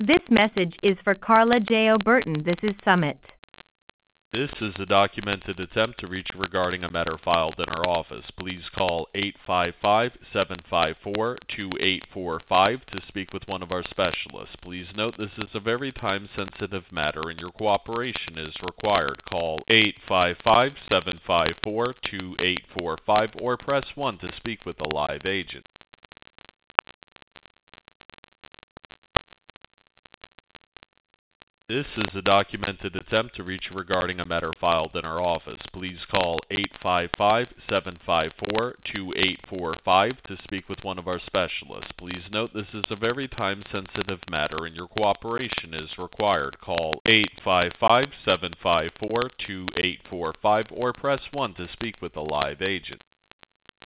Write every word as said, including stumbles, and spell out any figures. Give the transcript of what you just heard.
This message is for Carla J. O'Burton. This is Summit. This is a documented attempt to reach regarding a matter filed in our office. Please call eight five five, seven five four, two eight four five to speak with one of our specialists. Please note this is a very time-sensitive matter and your cooperation is required. Call eight five five, seven five four, two eight four five or press one to speak with a live agent. This is a documented attempt to reach regarding a matter filed in our office. Please call eight five five, seven five four, two eight four five to speak with one of our specialists. Please note this is a very time-sensitive matter and your cooperation is required. Call eight five five, seven five four, two eight four five or press one to speak with a live agent.